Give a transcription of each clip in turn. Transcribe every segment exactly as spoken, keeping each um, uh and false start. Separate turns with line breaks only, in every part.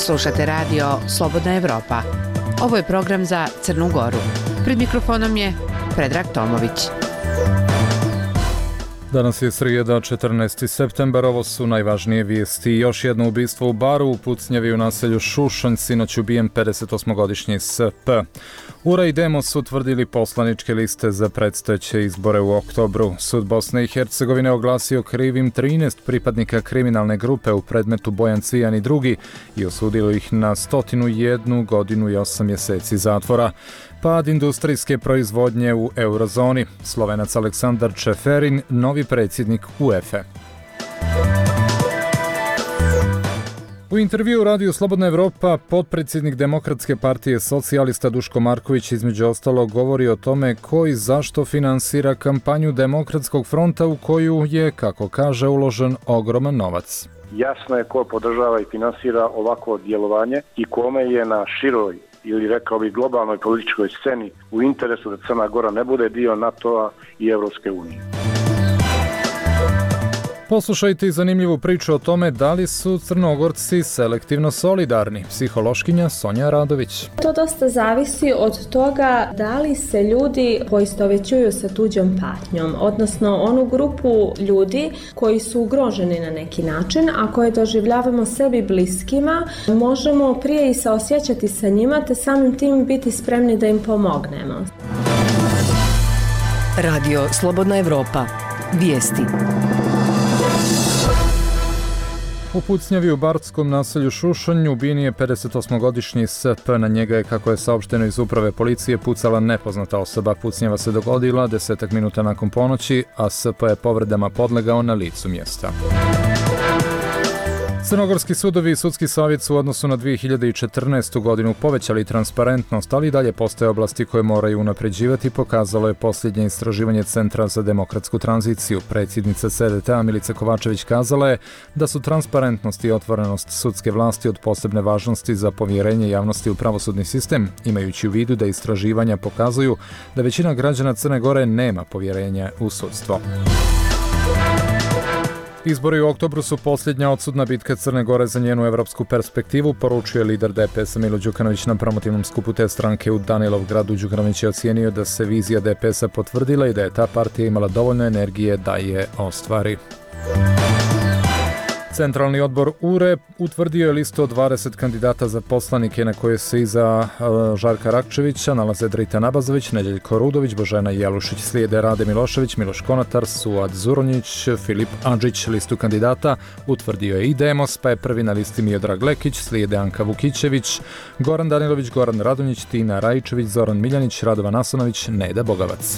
Slušate radio Slobodna Evropa. Ovo je program za Crnu Goru. Pred mikrofonom je Predrag Tomović.
Danas je srijeda, četrnaesti septembar, ovo su najvažnije vijesti. Još jedno ubistvo u baru u Pucnjavi u naselju Šušanj, sinoć ubijen pedesetosmogodišnji S P. U R A i Demos su utvrdili poslaničke liste za predstojeće izbore u oktobru. Sud Bosne i Hercegovine oglasio krivim trinaest pripadnika kriminalne grupe u predmetu Bojan Cvijan i drugi i osudilo ih na stotinu jednu godinu i osam mjeseci zatvora. Pad industrijske proizvodnje u eurozoni. Slovenac Aleksandar Čeferin, novi predsjednik UEFA. U intervju u radiju Slobodna Evropa potpredsjednik Demokratske partije socijalista Duško Marković između ostalog govori o tome ko i zašto finansira kampanju Demokratskog fronta u koju je, kako kaže, uložen ogroman novac.
Jasno je ko podržava i finansira ovako djelovanje i kome je na široj ili rekao bih globalnoj političkoj sceni u interesu da Crna Gora ne bude dio NATO-a i Europske unije.
Poslušajte i zanimljivu priču o tome da li su Crnogorci selektivno solidarni. Psihološkinja Sonja Radović.
To dosta zavisi od toga da li se ljudi poistovjećuju sa tuđom patnjom, odnosno onu grupu ljudi koji su ugroženi na neki način, a koje doživljavamo sebi bliskima, možemo prije i saosjećati sa njima, te samim tim biti spremni da im pomognemo.
Radio Slobodna Evropa. Vijesti.
U Pucnjavi u barskom naselju Šušanj ubijen je pedesetosmogodišnji S P. Na njega je, kako je saopšteno iz uprave policije, pucala nepoznata osoba. Pucnjava se dogodila desetak minuta nakon ponoći, a S P je povredama podlegao na licu mjesta. Crnogorski sudovi i sudski savjet su u odnosu na dvije hiljade četrnaestu. godinu povećali transparentnost, ali i dalje postoje oblasti koje moraju unapređivati, pokazalo je posljednje istraživanje Centra za demokratsku tranziciju. Predsjednica C D T-a Milica Kovačević kazala je da su transparentnost i otvorenost sudske vlasti od posebne važnosti za povjerenje javnosti u pravosudni sistem, imajući u vidu da istraživanja pokazuju da većina građana Crne Gore nema povjerenja u sudstvo. Izbori u oktobru su posljednja odsudna bitka Crne Gore za njenu evropsku perspektivu, poručio je lider D P S-a Milo Đukanović na promotivnom skupu te stranke u Danilovgradu. Đukanović je ocijenio da se vizija D P S-a potvrdila i da je ta partija imala dovoljno energije da je ostvari. Centralni odbor U R E utvrdio je listu od dvadeset kandidata za poslanike na koje se iza Žarka Rakčevića nalaze Drita Nabazović, Nedjeljko Rudović, Božena Jelušić. Slijede Rade Milošević, Miloš Konatar, Suad Zuronjić, Filip Adžić. Listu kandidata utvrdio je i Demos, pa je prvi na listi Miodrag Lekić, slijede Anka Vukićević, Goran Danilović, Goran Radonjić, Tina Rajičević, Zoran Miljanić, Radovan Asanović, Neda Bogavac.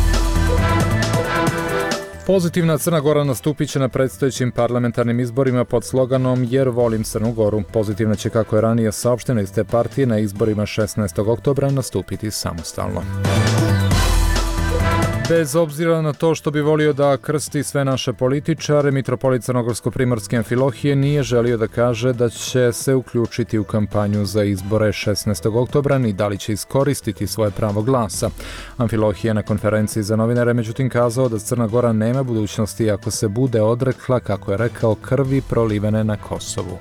Pozitivna Crna Gora nastupit će na predstojećim parlamentarnim izborima pod sloganom Jer volim Crnu Goru. Pozitivna će, kako je ranije saopšteno iz te partije, na izborima šesnaestog oktobra nastupiti samostalno. Bez obzira na to što bi volio da krsti sve naše političare, mitropolit Crnogorsko-primorske Amfilohije nije želio da kaže da će se uključiti u kampanju za izbore šesnaestog oktobra ni da li će iskoristiti svoje pravo glasa. Amfilohije na konferenciji za novinare međutim kazao da Crna Gora nema budućnosti ako se bude odrekla, kako je rekao, krvi prolivene na Kosovu.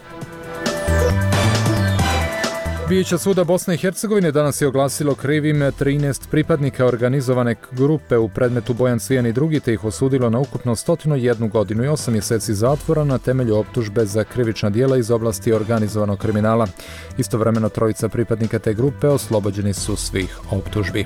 Vijeće suda Bosne i Hercegovine danas je oglasilo krivim trinaest pripadnika organizovane grupe u predmetu Bojan Cvijan i drugi, te ih osudilo na ukupno stotinu jednu godinu i osam mjeseci zatvora na temelju optužbe za krivična djela iz oblasti organizovanog kriminala. Istovremeno trojica pripadnika te grupe oslobođeni su svih optužbi.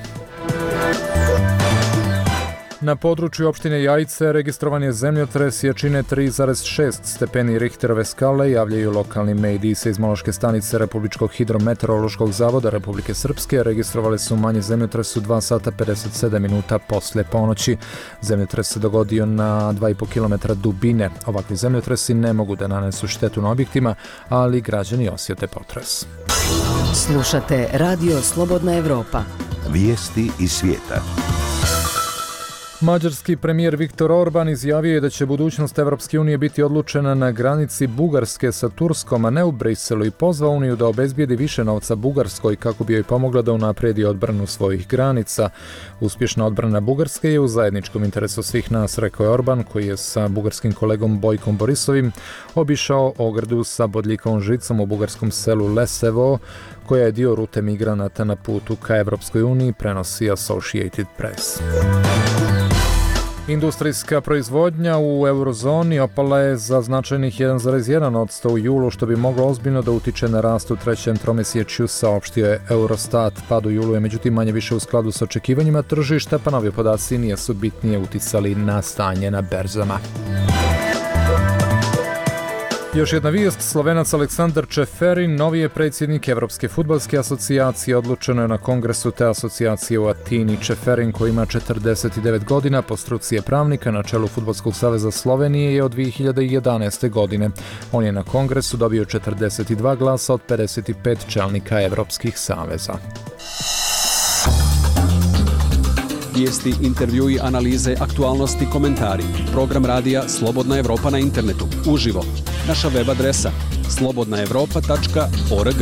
Na području opštine Jajice registrovan je zemljotres jačine tri zarez šest stepeni Richterove skale, javljaju lokalni mediji. Seizmološke stanice Republičkog hidrometeorološkog zavoda Republike Srpske registrovale su manji zemljotres u dva sata pedeset sedam minuta posle ponoći. Zemljotres se dogodio na dva i po kilometra dubine. Ovakvi zemljotresi ne mogu da nanesu štetu na objektima, ali građani osjete potres.
Slušate Radio Slobodna Evropa.
Vijesti iz svijeta.
Mađarski premijer Viktor Orban izjavio je da će budućnost Evropske unije biti odlučena na granici Bugarske sa Turskom, a ne u Briselu, i pozvao Uniju da obezbijedi više novca Bugarskoj kako bi joj pomogla da unapredi odbranu svojih granica. Uspješna odbrana Bugarske je u zajedničkom interesu svih nas, rekao je Orban, koji je sa bugarskim kolegom Bojkom Borisovim obišao ogradu sa bodljikavom žicom u bugarskom selu Lesevo, koja je dio rute migranata na putu ka Evropskoj uniji, prenosi Associated Press. Industrijska proizvodnja u eurozoni opala je za značajnih jedan zarez jedan posto u julu, što bi moglo ozbiljno da utiče na rast u trećem tromjesečju, saopštio je Eurostat. Pad u julu je međutim manje više u skladu sa očekivanjima tržišta, pa novi podaci nisu bitnije uticali na stanje na berzama. Još jedna vijest, Slovenac Aleksandar Čeferin, novi je predsjednik Evropske fudbalske asocijacije, odlučeno je na kongresu te asocijacije u Atini. Čeferin, koji ima četrdeset devet godina, po struci je pravnika, na čelu Fudbalskog saveza Slovenije je od dvije hiljade jedanaeste. godine. On je na kongresu dobio četrdeset dva glasa od pedeset pet čelnika Evropskih saveza.
Vijesti, intervjui, analize, aktualnosti, komentari. Program radija Slobodna Evropa na internetu. Uživo. Naša web adresa slobodna evropa tačka org.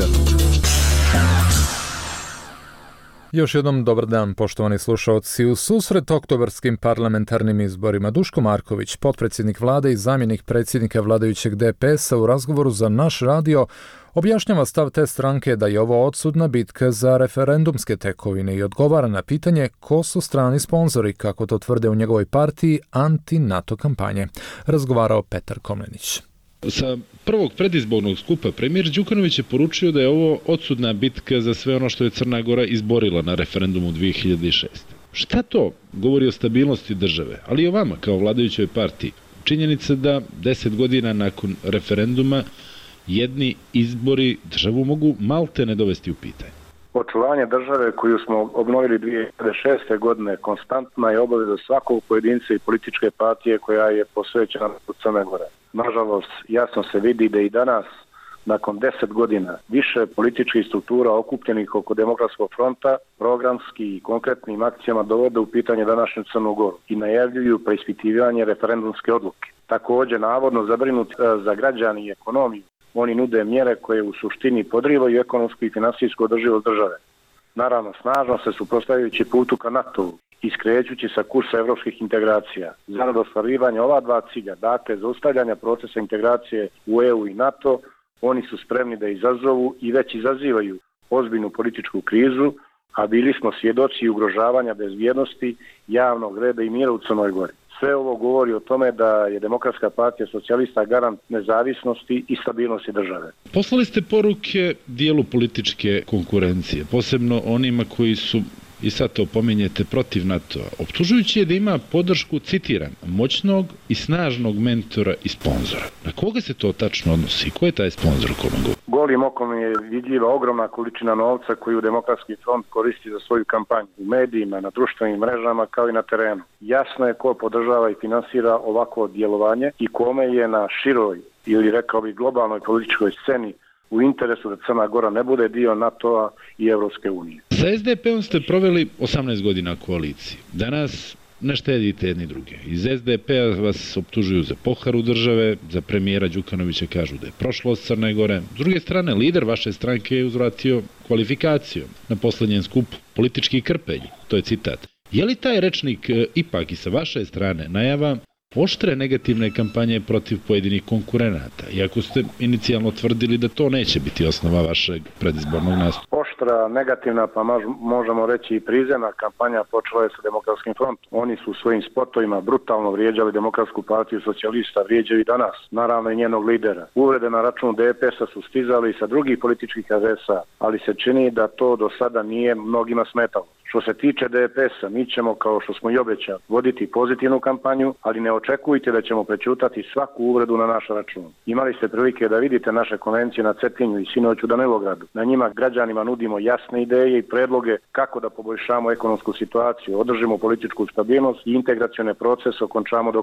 Još jednom dobar dan, poštovani slušalci. U susret oktobarskim parlamentarnim izborima Duško Marković, potpredsjednik vlade i zamjenik predsjednika vladajućeg D P S-a, u razgovoru za naš radio objašnjava stav te stranke da je ovo odsudna bitka za referendumske tekovine i odgovara na pitanje ko su strani sponzori, kako to tvrde u njegovoj partiji, anti-NATO kampanje. Razgovarao Petar Komlenić.
Sa prvog predizbornog skupa premijer Đukanović je poručio da je ovo odsudna bitka za sve ono što je Crna Gora izborila na referendumu dvije hiljade šeste. Šta to govori o stabilnosti države, ali i o vama kao vladajućoj partiji? Činjenica da deset godina nakon referenduma jedni izbori državu mogu malte ne dovesti u pitanje.
Očuvanje države koju smo obnovili dvije hiljade šeste. godine konstantna je obaveza svakog pojedinca i političke partije koja je posvećena u Crne Gore. Nažalost, jasno se vidi da i danas, nakon deset godina, više političkih struktura okupljenih oko Demokratskog fronta programski i konkretnim akcijama dovode u pitanje današnju Crnu Goru i najavljuju preispitivanje referendumske odluke. Također, navodno zabrinuti za građani i ekonomiju, oni nude mjere koje u suštini podrivaju ekonomsku i finansijsku održivost države. Naravno, snažno se suprotstavljajući putu ka NATO-u i skrećući sa kursa evropskih integracija. Zarad ostvarivanja ova dva cilja, dakle zaustavljanja procesa integracije u E U i NATO, oni su spremni da izazovu i već izazivaju ozbiljnu političku krizu, a bili smo svjedoci ugrožavanja bezbjednosti, javnog reda i mira u Crnoj Gori. Sve ovo govori o tome da je Demokratska partija socijalista garant nezavisnosti i stabilnosti države.
Poslali ste poruke dijelu političke konkurencije, posebno onima koji su, i sad to pominjete, protiv NATO-a, optužujući je da ima podršku, citiram, moćnog i snažnog mentora i sponzora. Na koga se to tačno odnosi? Ko je taj sponzor o kome govori?
Golim okom je vidljiva ogromna količina novca koju Demokratski front koristi za svoju kampanju u medijima, na društvenim mrežama kao i na terenu. Jasno je ko podržava i finansira ovako djelovanje i kome je na široj ili rekao bih globalnoj političkoj sceni u interesu da Crna Gora ne bude dio NATO-a i Evropske unije.
Sa S D P-om ste proveli osamnaest godina koaliciji. Danas ne štedite jedni druge. Iz S D P-a vas optužuju za poharu države, za premijera Đukanovića kažu da je prošlost Crne Gore. S druge strane, lider vaše stranke je uzvratio kvalifikacijom na posljednjem skupu politički krpelj. To je citat. Je li taj rečnik ipak i sa vaše strane najava oštre negativne kampanje protiv pojedinih konkurenata, iako ste inicijalno tvrdili da to neće biti osnova vašeg predizbornog nastupa?
Oštra, negativna, pa možemo reći i prizemna kampanja počela je sa Demokratskim frontom. Oni su svojim spotovima brutalno vrijeđali Demokratsku partiju socijalista, vrijeđaju i danas, naravno i njenog lidera. Uvrede na račun D P S-a su stizali sa drugih političkih adresa, ali se čini da to do sada nije mnogima smetalo. Što se tiče D P S-a, mi ćemo, kao što smo i obećali, voditi pozitivnu kampanju, ali ne očekujte da ćemo prečutati svaku uvredu na naš račun. Imali ste prilike da vidite naše konvencije na Cetinju i sinoć u Danilogradu. Na njima građanima nudimo jasne ideje i predloge kako da poboljšamo ekonomsku situaciju, održimo političku stabilnost i integracione procese okončamo do kraja.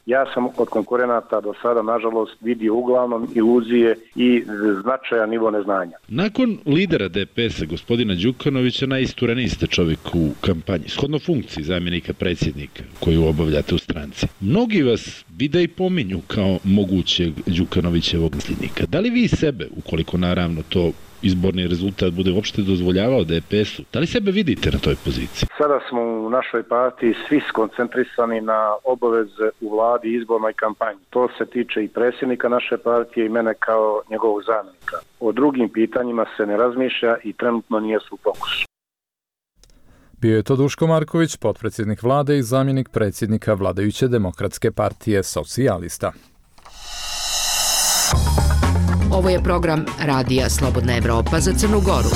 Ja sam od konkurenata do sada, nažalost, vidio uglavnom iluzije i značajan nivo neznanja.
Nakon lidera D P S-a, gospodina Đukanovića, najistureniji ste čovjek u kampanji, shodno funkciji zamjenika predsjednika koju obavljate u stranci. Mnogi vas vide i pominju kao mogućeg Đukanovićevog nasljednika. Da li vi sebe, ukoliko naravno to izborni rezultat bude uopšte dozvoljavao D P S-u, da li sebe vidite na toj poziciji?
Sada smo u našoj partiji svi skoncentrisani na obaveze u vladi, izbornoj kampanji. To se tiče i predsjednika naše partije i mene kao njegovog zamjenika. O drugim pitanjima se ne razmišlja i trenutno nije u fokusu.
Bio je to Duško Marković, potpredsjednik vlade i zamjenik predsjednika vladajuće Demokratske partije Socijalista.
Ovo je program Radija Slobodna Evropa za Crnu Goru.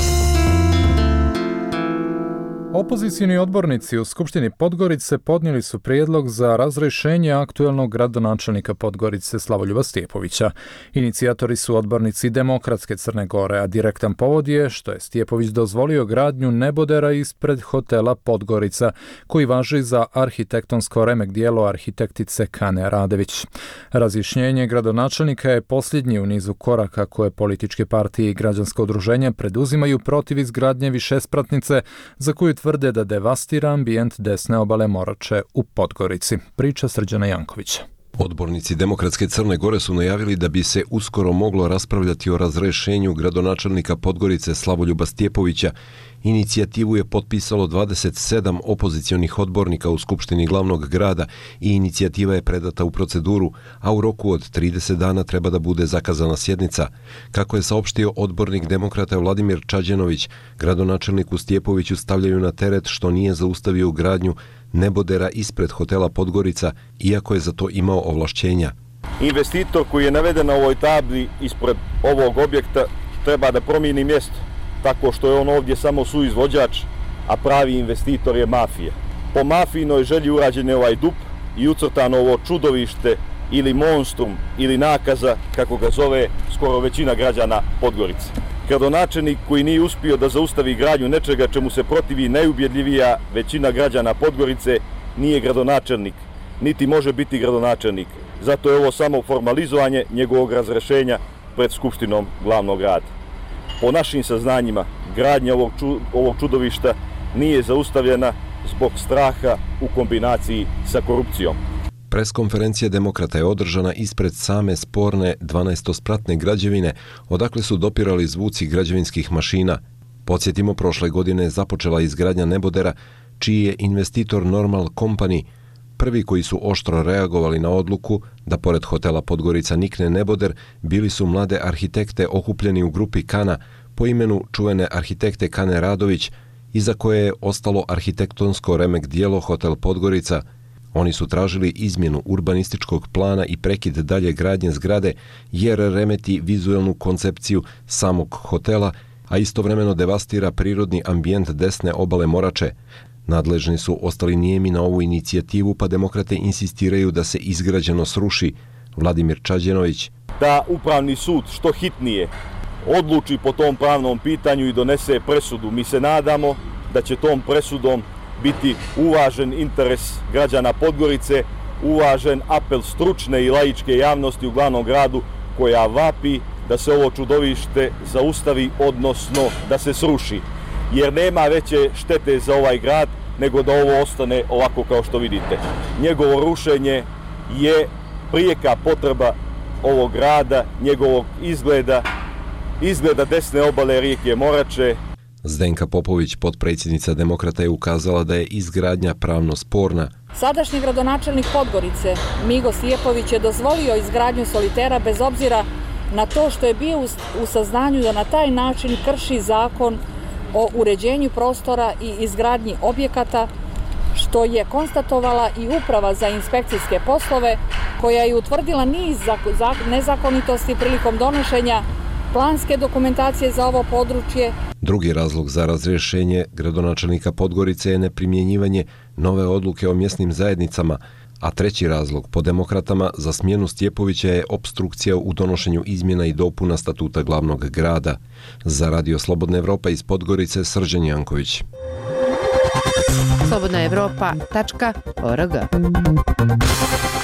Opozicioni odbornici u Skupštini Podgorice podnijeli su prijedlog za razrješenje aktuelnog gradonačelnika Podgorice Slavoljuba Stjepovića. Inicijatori su odbornici Demokratske Crne Gore, a direktan povod je što je Stjepović dozvolio gradnju nebodera ispred hotela Podgorica, koji važi za arhitektonsko remek djelo arhitektice Kane Radević. Razjašnjenje gradonačelnika je posljednji u nizu koraka koje političke partije i građansko udruženje preduzimaju protiv izgradnje višespratnice za koju tvrde da devastira ambijent desne obale Morače u Podgorici. Priča Srđana Jankovića.
Odbornici Demokratske Crne Gore su najavili da bi se uskoro moglo raspravljati o razrješenju gradonačelnika Podgorice Slavoljuba Stjepovića. Inicijativu je potpisalo dvadeset sedam opozicionih odbornika u Skupštini glavnog grada i inicijativa je predata u proceduru, a u roku od trideset dana treba da bude zakazana sjednica. Kako je saopštio odbornik Demokrata Vladimir Čađenović, gradonačelniku Stjepoviću stavljaju na teret što nije zaustavio gradnju nebodera ispred hotela Podgorica, iako je za to imao ovlašćenja.
Investitor koji je naveden na ovoj tabli ispred ovog objekta treba da promijeni mjesto, tako što je on ovdje samo suizvođač, a pravi investitor je mafija. Po mafijnoj želji urađen je ovaj dup i ucrtano ovo čudovište ili monstrum ili nakaza, kako ga zove skoro većina građana Podgorice. Gradonačelnik koji nije uspio da zaustavi gradnju nečega čemu se protivi najubjedljivija većina građana Podgorice nije gradonačelnik, niti može biti gradonačelnik. Zato je ovo samo formalizovanje njegovog razrješenja pred Skupštinom glavnog grada. Po našim saznanjima, gradnja ovog, ču, ovog čudovišta nije zaustavljena zbog straha u kombinaciji sa korupcijom.
Preskonferencija Demokrata je održana ispred same sporne dvanaestospratne građevine, odakle su dopirali zvuci građevinskih mašina. Podsjetimo, prošle godine je započela izgradnja nebodera, čiji je investitor Normal Company. Prvi koji su oštro reagovali na odluku da pored hotela Podgorica nikne neboder bili su mlade arhitekte okupljeni u grupi Kana po imenu čuvene arhitekte Kane Radović, iza koje je ostalo arhitektonsko remek djelo hotel Podgorica. Oni su tražili izmjenu urbanističkog plana i prekid dalje gradnje zgrade jer remeti vizuelnu koncepciju samog hotela, a istovremeno devastira prirodni ambijent desne obale Morače. Nadležni su ostali nijemi na ovu inicijativu, pa demokrate insistiraju da se izgrađeno sruši. Vladimir Čađenović.
Da upravni sud što hitnije odluči po tom pravnom pitanju i donese presudu. Mi se nadamo da će tom presudom biti uvažen interes građana Podgorice, uvažen apel stručne i laičke javnosti u glavnom gradu koja vapi da se ovo čudovište zaustavi, odnosno da se sruši. Jer nema veće štete za ovaj grad nego da ovo ostane ovako kao što vidite. Njegovo rušenje je prijeka potreba ovog grada, njegovog izgleda, izgleda desne obale rijeke Morače.
Zdenka Popović, potpredsjednica Demokrata, je ukazala da je izgradnja pravno sporna.
Sadašnji gradonačelnik Podgorice, Migo Stjepović, je dozvolio izgradnju solitera bez obzira na to što je bio u saznanju da na taj način krši zakon o uređenju prostora i izgradnji objekata, što je konstatovala i Uprava za inspekcijske poslove, koja je utvrdila niz nezakonitosti prilikom donošenja planske dokumentacije za ovo područje.
Drugi razlog za razrješenje gradonačelnika Podgorice je neprimjenjivanje nove odluke o mjesnim zajednicama, a treći razlog po demokratama za smjenu Stjepovića je opstrukcija u donošenju izmjena i dopuna statuta glavnog grada. Za Radio Slobodna Evropa iz Podgorice, Srđan Janković.
slobodna evropa tačka org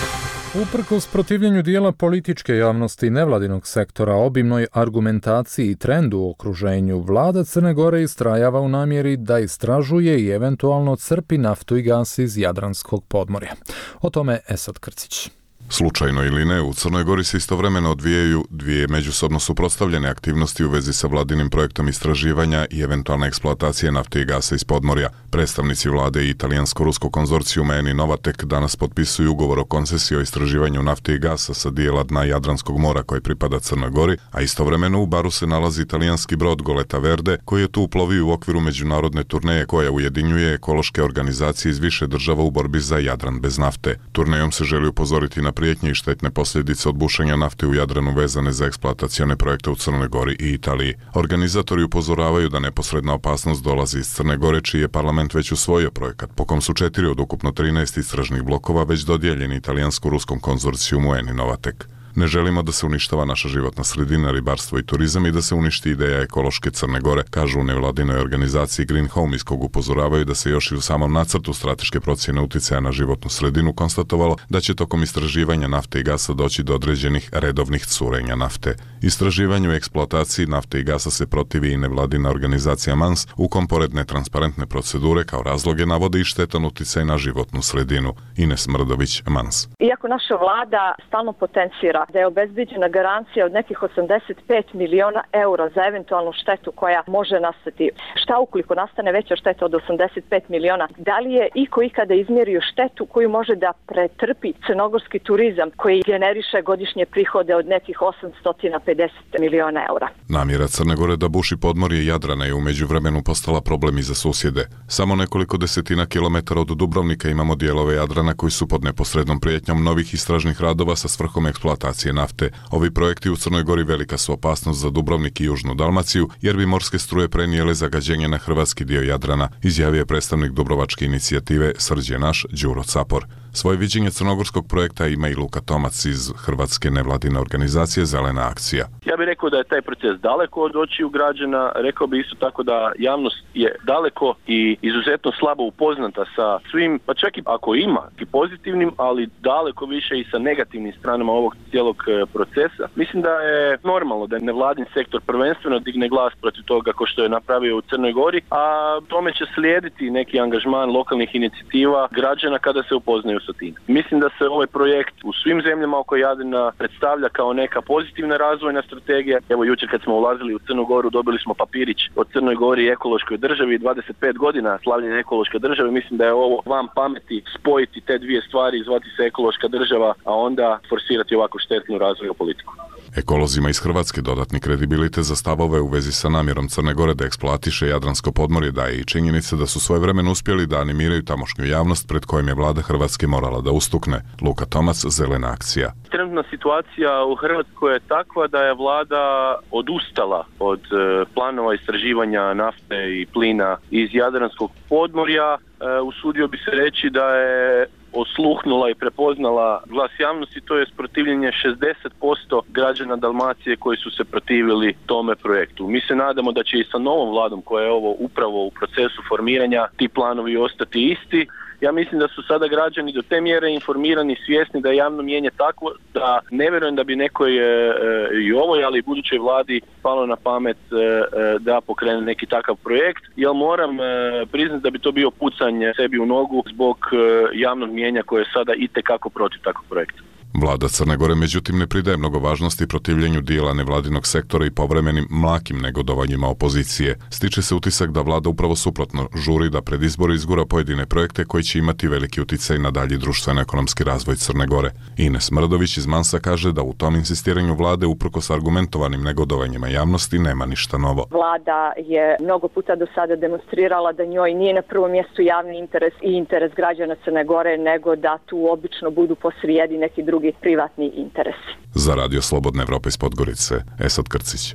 Uprkos protivljenju dijela političke javnosti i nevladinog sektora, obimnoj argumentaciji i trendu u okruženju, vlada Crne Gore istrajava u namjeri da istražuje i eventualno crpi naftu i gas iz Jadranskog podmorja. O tome Esad Krcić.
Slučajno ili ne, u Crnoj Gori se istovremeno odvijaju dvije međusobno suprotstavljene aktivnosti u vezi sa vladinim projektom istraživanja i eventualne eksploatacije nafte i gasa iz podmorja. Predstavnici vlade i italijansko-ruskog konzorcijuma Eni Novatek danas potpisuju ugovor o koncesiji o istraživanju nafte i gasa sa dijela dna Jadranskog mora koji pripada Crnoj Gori, a istovremeno u Baru se nalazi italijanski brod Goleta Verde koji je tu uplovio u okviru međunarodne turneje koja ujedinjuje ekološke organizacije iz više država u borbi za Jadran bez nafte. Turnejom se želi upozoriti na prijetnje i štetne posljedice od bušenja nafte u Jadranu vezane za eksploatacione projekte u Crnoj Gori i Italiji. Organizatori upozoravaju da neposredna opasnost dolazi iz Crne Gore, čiji je parlament već usvojio projekat, po kom su četiri od ukupno trinaest istražnih blokova već dodijeljeni italijansko-ruskom konzorcijumu Eni Novatek. Ne želimo da se uništava naša životna sredina, ribarstvo i turizam i da se uništi ideja ekološke Crne Gore, kažu u nevladinoj organizaciji Green Home, iz kog upozoravaju da se još i u samom nacrtu strateške procjene utjecaja na životnu sredinu konstatovalo da će tokom istraživanja nafte i gasa doći do određenih redovnih curenja nafte. Istraživanju i eksploataciji nafte i gasa se protivi i nevladina organizacija Mans, u kom pored netransparentne procedure kao razloge navode i štetan utjecaj na životnu sredinu. Ines Mrdović, Mans.
Iako naša vlada stalno potencira da je obezbeđena garancija od nekih osamdeset pet miliona eura za eventualnu štetu koja može nastati. Šta ukoliko nastane veća šteta od osamdeset pet miliona? Da li je iko ikada izmjerio štetu koju može da pretrpi crnogorski turizam koji generiše godišnje prihode od nekih osamsto pedeset miliona eura?
Namjera Crne Gore da buši podmorje Jadrana je u međuvremenu postala problem i za susjede. Samo nekoliko desetina kilometara od Dubrovnika imamo dijelove Jadrana koji su pod neposrednom prijetnjom novih istražnih radova sa svrhom eksploatacije nafte. Ovi projekti u Crnoj Gori velika su opasnost za Dubrovnik i Južnu Dalmaciju, jer bi morske struje prenijele zagađenje na hrvatski dio Jadrana, izjavio je predstavnik Dubrovačke inicijative Srđ je naš, Đuro Capor. Svoje viđenje crnogorskog projekta ima i Luka Tomac iz hrvatske nevladine organizacije Zelena akcija.
Ja bih rekao da je taj proces daleko od očiju građana, rekao bih isto tako da javnost je daleko i izuzetno slabo upoznata sa svim, pa čak i ako ima i pozitivnim, ali daleko više i sa negativnim stranama ovog cijelog procesa. Mislim da je normalno da nevladin sektor prvenstveno digne glas protiv toga kao što je napravio u Crnoj Gori, a tome će slijediti neki angažman lokalnih inicijativa građana kada se upoznaju sa tim. Mislim da se ovaj projekt u svim zemljama oko Jadrana predstavlja kao neka pozitivna razvojna strategija. Evo jučer kad smo ulazili u Crnu Goru dobili smo papirić od Crnoj Gori i ekološkoj državi, dvadeset pet godina slavljenja ekološke države. Mislim da je ovo vam pameti spojiti te dvije stvari i zvati se ekološka država, a onda forsirati ovako štetnu razvojnu politiku.
Ekolozima iz Hrvatske dodatni kredibilitet za stavove u vezi sa namjerom Crne Gore da eksploatiše Jadransko podmorje daje i činjenica da su svojevremeno uspjeli da animiraju tamošnju javnost pred kojim je vlada Hrvatske morala da ustukne. Luka Tomac, Zelena akcija.
Trenutna situacija u Hrvatskoj je takva da je vlada odustala od planova istraživanja nafte i plina iz Jadranskog podmorja. Usudio bi se reći da je osluhnula i prepoznala glas javnosti, to je protivljenje šezdeset posto građana Dalmacije koji su se protivili tome projektu. Mi se nadamo da će i sa novom vladom koja je ovo upravo u procesu formiranja ti planovi ostati isti. Ja mislim da su sada građani do te mjere informirani, svjesni da je javno mnijenje takvo da ne vjerujem da bi nekoj e, i ovoj, ali i budućoj vladi palo na pamet e, da pokrene neki takav projekt, jer moram e, priznati da bi to bio pucanje sebi u nogu zbog e, javnog mnijenja koje je sada itekako protiv takvog projekta.
Vlada Crne Gore međutim ne pridaje mnogo važnosti protivljenju dijela nevladinog sektora i povremenim mlakim negodovanjima opozicije. Stiče se utisak da vlada upravo suprotno žuri da pred izbore izgura pojedine projekte koji će imati veliki utjecaj na dalji društveno-ekonomski razvoj Crne Gore. Ines Mrdović iz Mansa kaže da u tom insistiranju vlade uprkos argumentovanim negodovanjima javnosti nema ništa novo.
Vlada je mnogo puta do sada demonstrirala da njoj nije na prvom mjestu javni interes i interes građana Crne Gore, nego da tu obično budu posrijedi neki drugi privatni interesi.
Za Radio Slobodna Evropa iz Podgorice, Esad Krcić.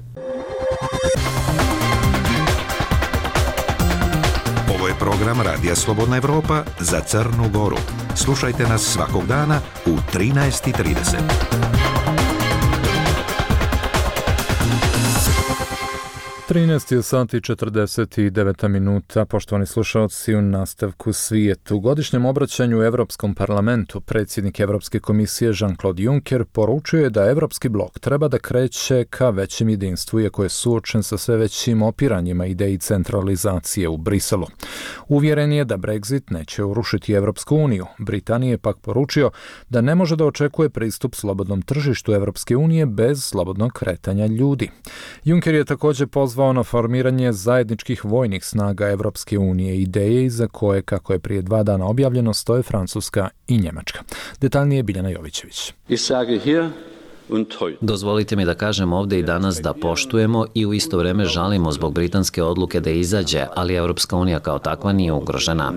Ovo je program Radija Slobodna Evropa za Crnu Goru. Slušajte nas svakog dana u trinaest i trideset.
trinaest sati četrdeset devet minuta, poštovani slušalci, u nastavku svijet. U godišnjem obraćanju u Evropskom parlamentu predsjednik Evropske komisije Jean-Claude Juncker poručuje da Evropski blok treba da kreće ka većem jedinstvu, iako je suočen sa sve većim opiranjima ideji centralizacije u Briselu. Uvjeren je da Brexit neće urušiti Evropsku uniju. Britanija je pak poručio da ne može da očekuje pristup slobodnom tržištu Evropske unije bez slobodnog kretanja ljudi. Juncker je također pozvao na formiranje zajedničkih vojnih snaga Evropske unije, ideje iza koje, kako je prije dva dana objavljeno, stoje Francuska i Njemačka. Detaljnije Biljana Jovićević.
Dozvolite mi da kažem ovdje i danas da poštujemo i u isto vrijeme žalimo zbog britanske odluke da izađe, ali Evropska unija kao takva nije ugrožena.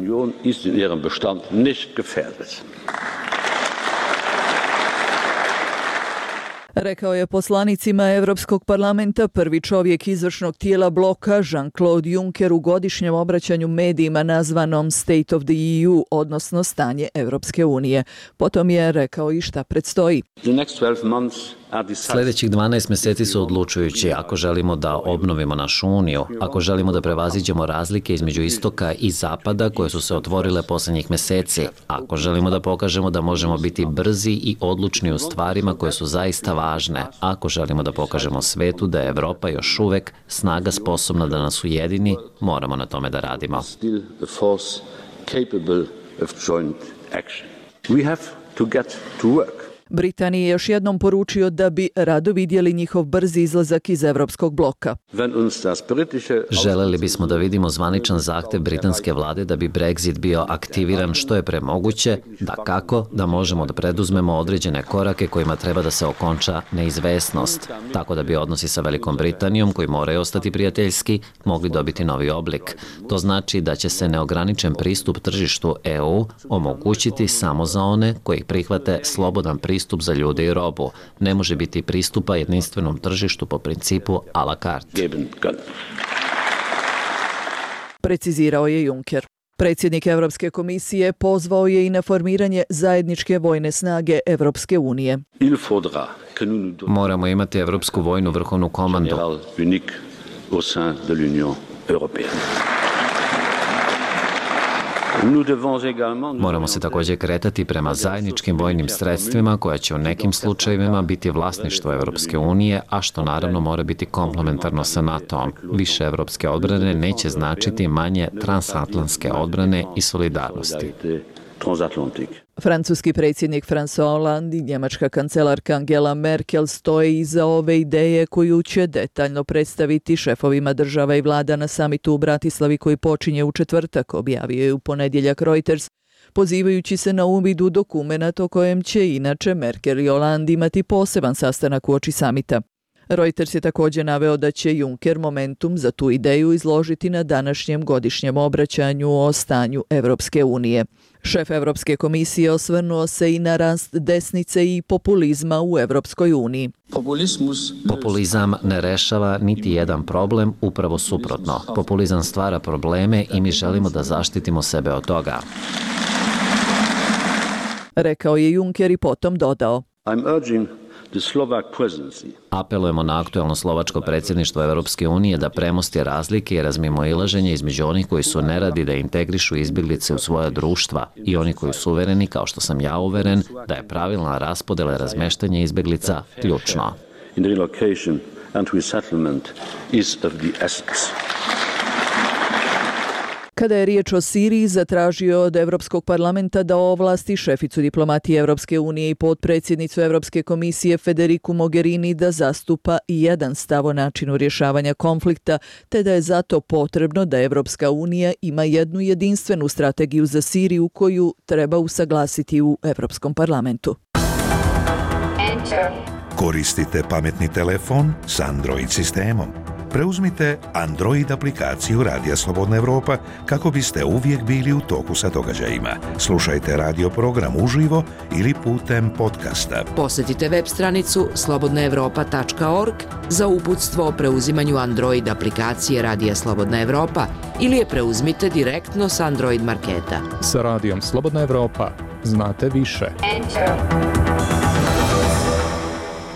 Rekao je poslanicima Evropskog parlamenta prvi čovjek izvršnog tijela bloka Jean-Claude Juncker u godišnjem obraćanju medijima nazvanom State of the E U, odnosno stanje Evropske unije. Potom je rekao i šta predstoji.
Sljedećih dvanaest mjeseci su odlučujući ako želimo da obnovimo našu uniju, ako želimo da prevaziđemo razlike između istoka i zapada koje su se otvorile posljednjih mjeseci, ako želimo da pokažemo da možemo biti brzi i odlučni u stvarima koje su zaista važne, ako želimo da pokažemo svetu da je Evropa još uvek snaga sposobna da nas ujedini, moramo na tome da radimo.
We have to get to work. Britaniji je još jednom poručio da bi rado vidjeli njihov brzi izlazak iz Evropskog bloka.
Želeli bismo da vidimo zvaničan zahtjev britanske vlade da bi Brexit bio aktiviran što je premoguće, da kako da možemo da preduzmemo određene korake kojima treba da se okonča neizvesnost, tako da bi odnosi sa Velikom Britanijom, koji moraju ostati prijateljski, mogli dobiti novi oblik. To znači da će se neograničen pristup tržištu E U omogućiti samo za one koji prihvate slobodan pristup pristup za ljude i robu. Ne može biti pristupa jedinstvenom tržištu po principu a la carte.
Precizirao je Juncker. Predsjednik Evropske komisije pozvao je i na formiranje zajedničke vojne snage Evropske unije.
Moramo imati Evropsku vojnu vrhovnu komandu. Moramo se također kretati prema zajedničkim vojnim sredstvima koja će u nekim slučajevima biti vlasništvo Evropske unije, a što naravno mora biti komplementarno sa NATO-om. Više evropske odbrane neće značiti manje transatlantske odbrane i solidarnosti.
Francuski predsjednik François Hollande i njemačka kancelarka Angela Merkel stoje iza ove ideje koju će detaljno predstaviti šefovima država i vlada na samitu u Bratislavi koji počinje u četvrtak, objavio je u ponedjeljak Reuters, pozivajući se na uvid u dokumenat o kojem će inače Merkel i Hollande imati poseban sastanak uoči samita. Reuters je također naveo da će Juncker momentum za tu ideju izložiti na današnjem godišnjem obraćanju o stanju Evropske unije. Šef Evropske komisije osvrnuo se i na rast desnice i populizma u Evropskoj uniji.
Populizam ne rešava niti jedan problem, upravo suprotno. Populizam stvara probleme i mi želimo da zaštitimo sebe od toga.
Rekao je Juncker i potom dodao.
I'm urging Apelujemo na aktuelno slovačko predsjedništvo Evropske unije da premosti razlike i razmimoilaženje između onih koji su neradi da integrišu izbjeglice u svoja društva i oni koji su uvereni, kao što sam ja uveren, da je pravilna raspodela razmeštanja izbjeglica ključno.
Kada je riječ o Siriji, zatražio od Evropskog parlamenta da ovlasti šeficu diplomatije Evropske unije i potpredsjednicu Evropske komisije Federiku Mogherini da zastupa i jedan stav o načinu rješavanja konflikta, te da je zato potrebno da Evropska unija ima jednu jedinstvenu strategiju za Siriju koju treba usaglasiti u Evropskom parlamentu.
Koristite pametni telefon s Android sistemom. Preuzmite Android aplikaciju Radija Slobodna Evropa kako biste uvijek bili u toku sa događajima. Slušajte radio program uživo ili putem podcasta.
Posjetite web stranicu slobodna evropa tačka org za uputstvo o preuzimanju Android aplikacije Radija Slobodna Evropa ili je preuzmite direktno s Android marketa.
Sa Radijom Slobodna Evropa znate više. Enter.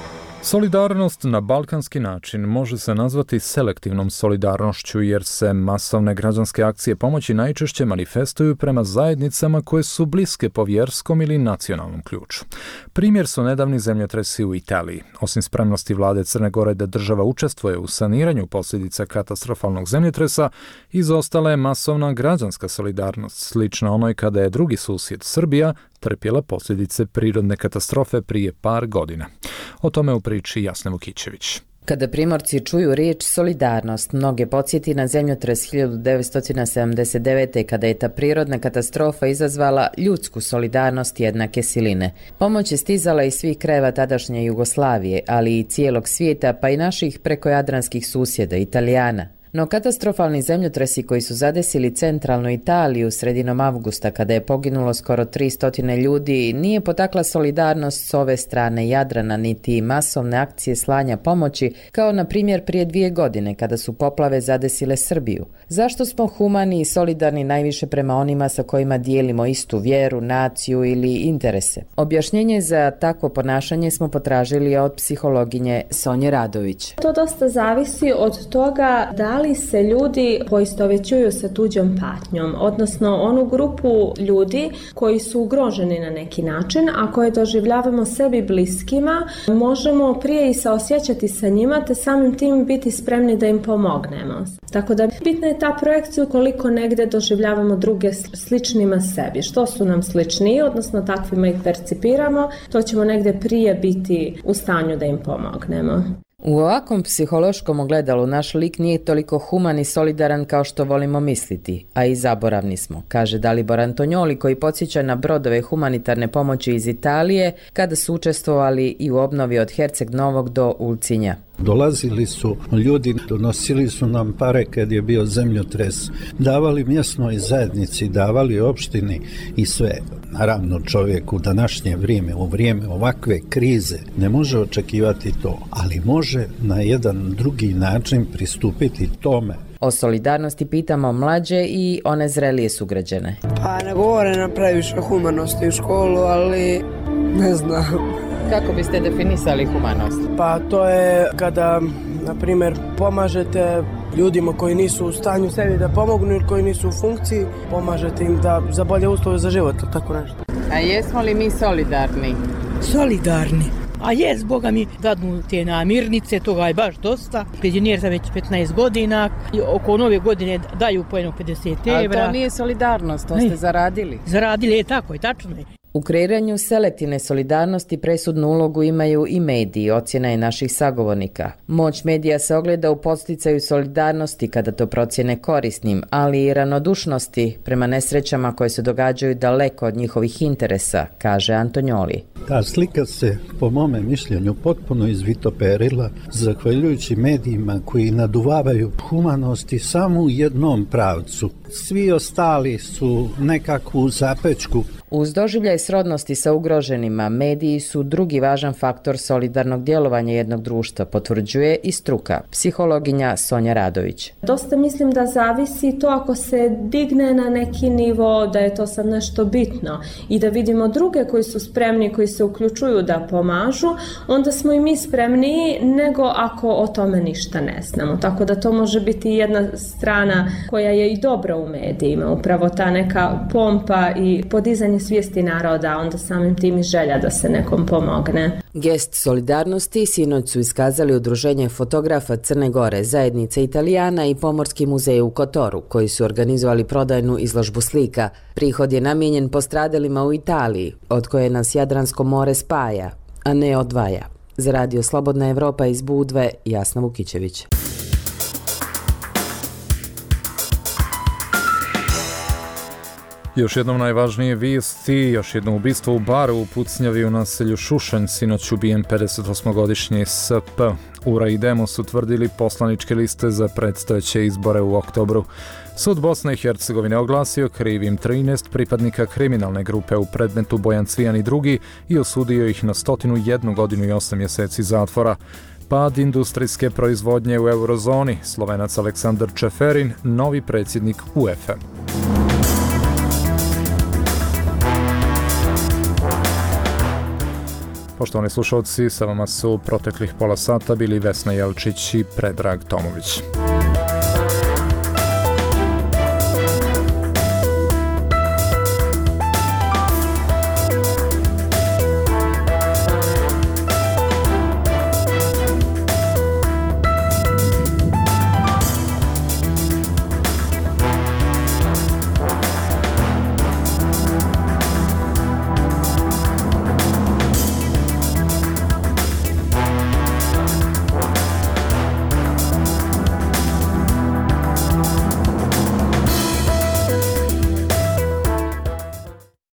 Solidarnost na balkanski način može se nazvati selektivnom solidarnošću jer se masovne građanske akcije pomoći najčešće manifestuju prema zajednicama koje su bliske po vjerskom ili nacionalnom ključu. Primjer su nedavni zemljotresi u Italiji. Osim spremnosti vlade Crne Gore da država učestvuje u saniranju posljedica katastrofalnog zemljotresa, izostala je masovna građanska solidarnost, slična onoj kada je drugi susjed Srbija trpjela posljedice prirodne katastrofe prije par godina. O tome u priči Jasna Vukićević.
Kada Primorci čuju riječ solidarnost, mnoge podsjeti na zemljotres hiljadu devetsto sedamdeset devete. kada je ta prirodna katastrofa izazvala ljudsku solidarnost jednake siline. Pomoć je stizala iz svih krajeva tadašnje Jugoslavije, ali i cijelog svijeta, pa i naših prekojadranskih susjeda, Italijana. No katastrofalni zemljotresi koji su zadesili centralnu Italiju sredinom avgusta, kada je poginulo skoro tristo ljudi, nije potakla solidarnost s ove strane Jadrana niti masovne akcije slanja pomoći, kao na primjer prije dvije godine kada su poplave zadesile Srbiju. Zašto smo humani i solidarni najviše prema onima sa kojima dijelimo istu vjeru, naciju ili interese? Objašnjenje za takvo ponašanje smo potražili od psihologinje Sonje Radović.
To dosta zavisi od toga da li se ljudi poistovjećuju sa tuđom patnjom, odnosno onu grupu ljudi koji su ugroženi na neki način, a koje doživljavamo sebi bliskima, možemo prije i saosjećati sa njima, te samim tim biti spremni da im pomognemo. Tako da bitna je ta projekcija ukoliko negdje doživljavamo druge sličnima sebi. Što su nam sličniji, odnosno takvima ih percipiramo, to ćemo negdje prije biti u stanju da im pomognemo.
U ovakvom psihološkom ogledalu naš lik nije toliko human i solidaran kao što volimo misliti, a i zaboravni smo, kaže Dalibor Antonioli, koji podsjeća na brodove humanitarne pomoći iz Italije kada su učestvovali i u obnovi od Herceg Novog do Ulcinja.
Dolazili su ljudi, donosili su nam pare kad je bio zemljotres, davali mjesnoj zajednici, davali opštini i sve. Naravno, čovjek u današnje vrijeme, u vrijeme ovakve krize, ne može očekivati to, ali može na jedan drugi način pristupiti tome.
O solidarnosti pitamo mlađe i one zrelije sugrađane.
Pa ne govore nam previše humanosti u školu, ali ne znam.
Kako biste definisali humanost?
Pa to je kada, na primjer, pomažete ljudima koji nisu u stanju sebi da pomognu ili koji nisu u funkciji, pomažete im da za bolje uslove za život, tako nešto.
A jesmo li mi solidarni?
Solidarni. A jes, Boga mi, dadnu te namirnice, toga je baš dosta. Penzioner sam već petnaest godina, i oko nove godine daju po jedno pedeset evra.
Ali to nije solidarnost, to ste zaradili.
Zaradili je, tako je, tačno je.
U kreiranju selektivne solidarnosti presudnu ulogu imaju i mediji, ocjena je naših sagovornika. Moć medija se ogleda u podsticaju solidarnosti kada to procjene korisnim, ali i ranodušnosti prema nesrećama koje se događaju daleko od njihovih interesa, kaže Antonioli.
Ta slika se, po mome mišljenju, potpuno izvitoperila zahvaljujući medijima koji naduvavaju humanosti samo u jednom pravcu. Svi ostali su nekako u zapečku.
Uz doživljaj srodnosti sa ugroženima, mediji su drugi važan faktor solidarnog djelovanja jednog društva, potvrđuje i struka, psihologinja Sonja Radović.
Dosta mislim da zavisi to ako se digne na neki nivo, da je to sad nešto bitno i da vidimo druge koji su spremni, koji se uključuju da pomažu, onda smo i mi spremniji nego ako o tome ništa ne znamo. Tako da to može biti jedna strana koja je i dobra u medijima, upravo ta neka pompa i podizanje svijesti naroda, onda samim tim i želja da se nekom pomogne.
Gest solidarnosti sinoć su iskazali Udruženje fotografa Crne Gore, zajednice Italijana i Pomorski muzej u Kotoru, koji su organizovali prodajnu izložbu slika. Prihod je namijenjen postradalima u Italiji, od koje nas Jadransko more spaja, a ne odvaja. Za Radio Slobodna Evropa iz Budve, Jasna Vukićević.
Još jednom najvažnije vijesti, još jedno ubistvo u baru u Pucnjavi u naselju Šušanj, sinoć ubijen pedesetosmogodišnji S P. Ura i Demo su tvrdili poslaničke liste za predstojeće izbore u oktobru. Sud Bosne i Hercegovine oglasio krivim trinaest pripadnika kriminalne grupe u predmetu Bojan Cvijan i drugi i osudio ih na stotinu jednu godinu i osam mjeseci zatvora. Pad industrijske proizvodnje u eurozoni, Slovenac Aleksandar Čeferin, novi predsjednik U E F E. Poštovani slušalci, sa vama su proteklih pola sata bili Vesna Jelčić i Predrag Tomović.